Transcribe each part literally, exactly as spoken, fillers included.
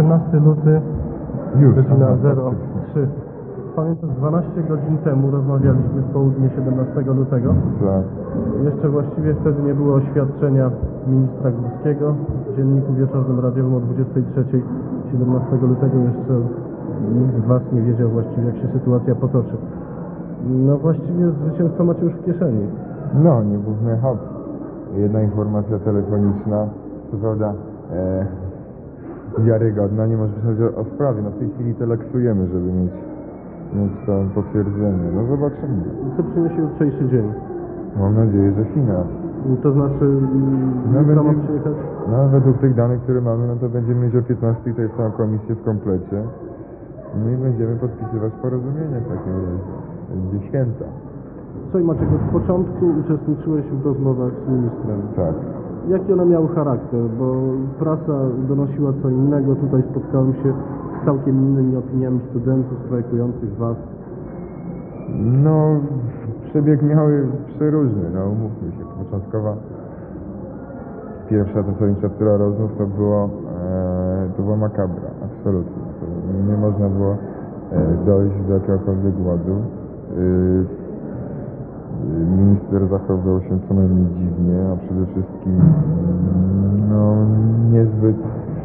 osiemnastego lutego, Już, godzina aha, zero trzy. Pamiętam, dwanaście godzin temu rozmawialiśmy w południe siedemnastego lutego. Tak. Jeszcze właściwie wtedy nie było oświadczenia ministra Górskiego. W dzienniku wieczornym radiowym o dwudziestej trzeciej siedemnastego lutego jeszcze nikt z Was nie wiedział właściwie, jak się sytuacja potoczy. No właściwie zwycięstwo macie już w kieszeni. No, nie główny hop. Jedna informacja telefoniczna, co prawda e, wiarygodna, nie może pisać o, o sprawie. No w tej chwili teleksujemy, żeby mieć, mieć to potwierdzenie. No zobaczymy. Co przyniesie jutrzejszy dzień? Mam nadzieję, że finał. To znaczy, No, jutro ma będzie- przyjechać? No według tych danych, które mamy, no to będziemy mieć o piętnastej tutaj całą komisję w komplecie. No i będziemy podpisywać porozumienie w takim razie. Będzie święta. Słuchaj Maciek, od początku uczestniczyłeś w rozmowach z ministrem. Tak. Jaki one miały charakter? Bo prasa donosiła co innego, tutaj spotkałem się z całkiem innymi opiniami studentów strajkujących Was. No, przebieg miały przeróżny, no umówmy się. Początkowa pierwsza zasadnicza tura rozmów to było, e, to była makabra, absolutnie. To nie można było e, dojść do jakiegokolwiek ładu. E, Minister zachowywał się co najmniej dziwnie, a przede wszystkim no niezbyt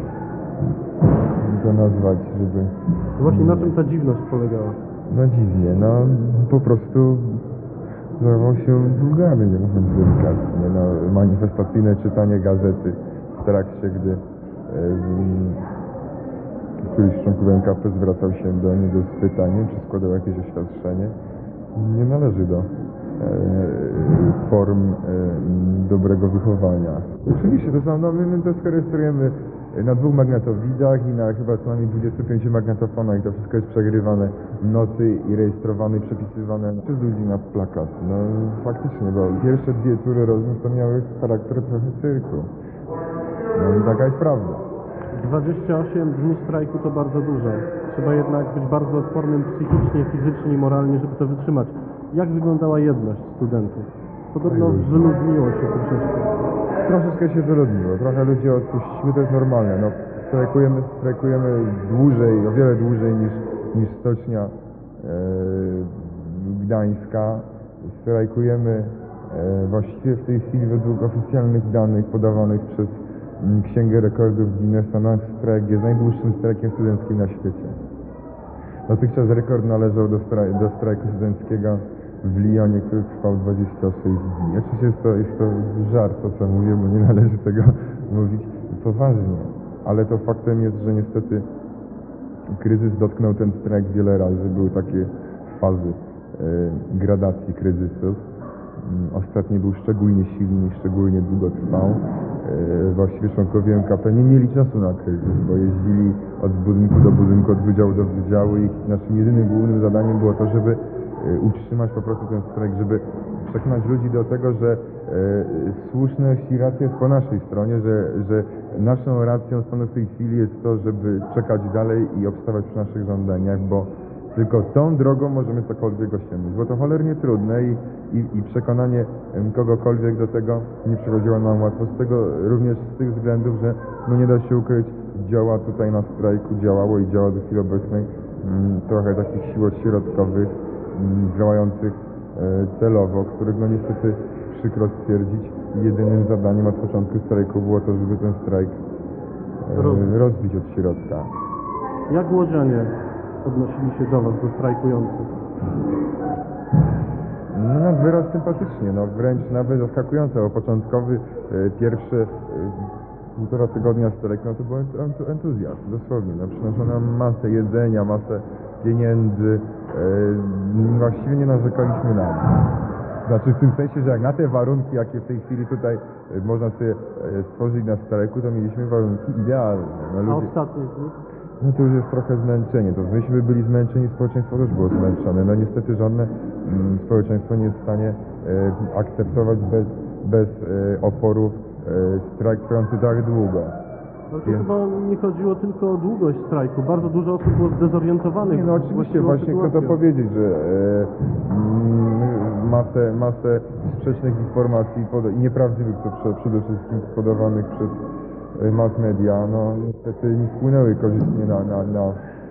to nazwać, żeby... Właśnie na czym ta dziwność polegała? No dziwnie, no po prostu zachował się wulgarnie, mówiąc delikatnie. No, manifestacyjne czytanie gazety w trakcie, gdy e, któryś z członków N K P zwracał się do niego z pytaniem, czy składał jakieś oświadczenie, nie należy do form e, dobrego wychowania. Oczywiście to są, no my, my to wszystko rejestrujemy na dwóch magnetowidach i na chyba co najmniej dwudziestu pięciu magnetofonach i to wszystko jest przegrywane w nocy i rejestrowane i przepisywane przez ludzi na plakat. No faktycznie, bo pierwsze dwie tury rozmów to miały charakter trochę cyrku. No i taka jest prawda. dwadzieścia osiem dni strajku to bardzo dużo. Trzeba jednak być bardzo odpornym psychicznie, fizycznie i moralnie, żeby to wytrzymać. Jak wyglądała jedność studentów? Podobno Oj, wyludniło się troszeczkę. Troszeczkę się wyludniło, trochę ludzi odpuściły, to jest normalne. No, strajkujemy, strajkujemy dłużej, o wiele dłużej niż, niż stocznia e, Gdańska. Strajkujemy e, właściwie w tej chwili według oficjalnych danych podawanych przez m, Księgę Rekordów Guinnessa. Nasz strajk jest najdłuższym strajkiem studenckim na świecie. Dotychczas rekord należał do, straj do strajku studenckiego w Lyonie, który trwał dwadzieścia sześć dni. Oczywiście jest to, jest to żart, to co mówię, bo nie należy tego mówić poważnie. Ale to faktem jest, że niestety kryzys dotknął ten strajk wiele razy. Były takie fazy e, gradacji kryzysów. Ostatni był szczególnie silny i szczególnie długo trwał. E, właściwie członkowie N K P nie mieli czasu na kryzys, bo jeździli od budynku do budynku, od wydziału do wydziału i ich naszym jedynym głównym zadaniem było to, żeby e, utrzymać po prostu ten strajk, żeby przekonać ludzi do tego, że e, słuszność i racja jest po naszej stronie, że, że naszą racją stanu w tej chwili jest to, żeby czekać dalej i obstawać przy naszych żądaniach, bo tylko tą drogą możemy cokolwiek osiągnąć, bo to cholernie trudne i, i, i przekonanie kogokolwiek do tego nie przychodziło nam łatwo. Z tego również z tych względów, że no nie da się ukryć, działa tutaj na strajku, działało i działa do chwili obecnej mm, trochę takich sił odśrodkowych, mm, działających e, celowo, których no niestety przykro stwierdzić, jedynym zadaniem od początku strajku było to, żeby ten strajk e, rozbić od środka. Jak łodzianie odnosili się do Was, do strajkujących? No wyraz sympatycznie, no wręcz nawet zaskakująco, bo początkowy e, pierwszy e, półtora tygodnia strajku, no to był entu, entuzjazm, dosłownie, no przynoszono nam masę jedzenia, masę pieniędzy, e, właściwie nie narzekaliśmy na nic. Znaczy w tym sensie, że jak na te warunki, jakie w tej chwili tutaj e, można sobie e, stworzyć na strajku, to mieliśmy warunki idealne. No, ludzie... A ostatnie dni? No to już jest trochę zmęczenie, to myśmy byli zmęczeni, społeczeństwo też było zmęczone. No niestety żadne mm, społeczeństwo nie jest w stanie e, akceptować bez, bez e, oporów e, strajk trwający tak długo. Ale to chyba nie chodziło tylko o długość strajku, bardzo dużo osób było zdezorientowanych. Nie, no oczywiście, właśnie chcę to powiedzieć, że e, mm, masę, masę sprzecznych informacji poda- i nieprawdziwych to przede wszystkim podawanych przez e, mass media, no niestety nie wpłynęły korzystnie na, na, na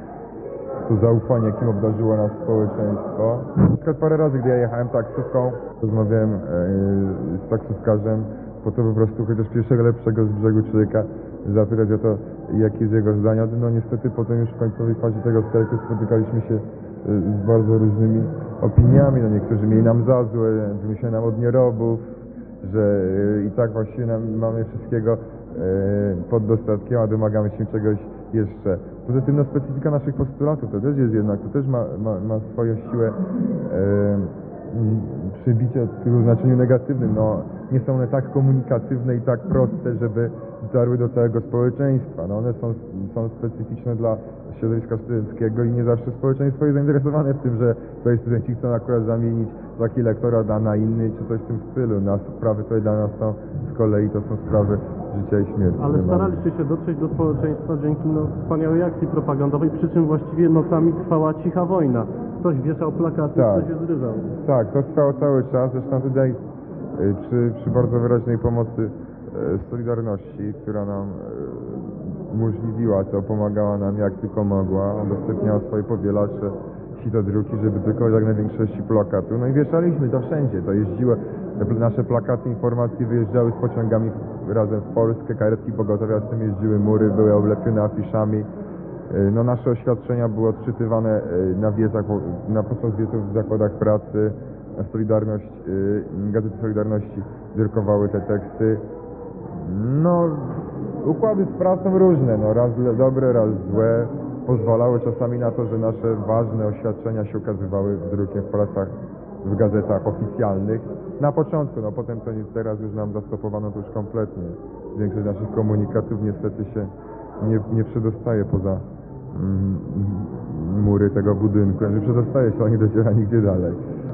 to zaufanie, jakim obdarzyło nas społeczeństwo. Na przykład parę razy, gdy ja jechałem taksówką, rozmawiałem e, z taksówkarzem, po to po prostu chociaż pierwszego lepszego z brzegu człowieka zapytać o to, jakie jest jego zdanie. No niestety potem już w końcowej fazie tego strajku spotykaliśmy się e, z bardzo różnymi opiniami. No niektórzy mieli nam za złe, wymyślali nam od nierobów, że e, i tak właściwie nam, mamy wszystkiego e, pod dostatkiem, a domagamy się czegoś jeszcze. Poza tym no, specyfika naszych postulatów to też jest jednak, to też ma, ma, ma swoją siłę e, przybicia w znaczeniu negatywnym. No, nie są one tak komunikatywne i tak proste, żeby dotarły do całego społeczeństwa. No, one są, są specyficzne dla środowiska studenckiego i nie zawsze społeczeństwo jest zainteresowane w tym, że tutaj studenci chcą akurat zamienić taki lektorat a na inny, czy coś w tym stylu. No, a sprawy tutaj dla nas są z kolei to są sprawy życia i śmierci. Ale staraliście się dotrzeć do społeczeństwa dzięki no, wspaniałej akcji propagandowej, przy czym właściwie nocami trwała cicha wojna. Ktoś wieszał plakaty, Tak. ktoś je zrywał. Tak, to trwało cały czas. Zresztą tutaj y, przy, przy bardzo wyraźnej pomocy y, Solidarności, która nam y, umożliwiła to, pomagała nam jak tylko mogła, udostępniała swoje powielacze, sitodruki, żeby tylko jak największości plakatu. No i wieszaliśmy to wszędzie. To jeździło, te nasze plakaty, informacje wyjeżdżały z pociągami razem w Polskę, karetki pogotowia z tym jeździły, mury były oblepione afiszami. No, nasze oświadczenia były odczytywane na wiecach, na podczas wieców w zakładach pracy. Solidarność, Gazety Solidarności drukowały te teksty. No, układy z prasą różne, no, raz dobre, raz złe. Pozwalały czasami na to, że nasze ważne oświadczenia się ukazywały drukiem w prasach, w gazetach oficjalnych. Na początku, no potem to nie, teraz już nam zastopowano to już kompletnie. Większość naszych komunikatów niestety się nie, nie przedostaje poza mm, mury tego budynku, że przedostaje się, ale nie dociera nigdzie dalej.